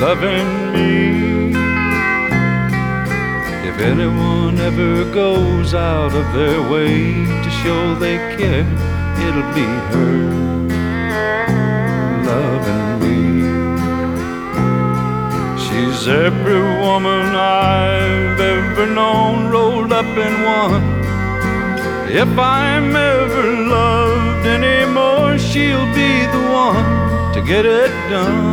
loving me. If anyone ever goes out of their way to show they care, it'll be her loving me. She's every woman I've ever known rolled up in one. If I'm ever loved anymore, she'll be the one to get it done.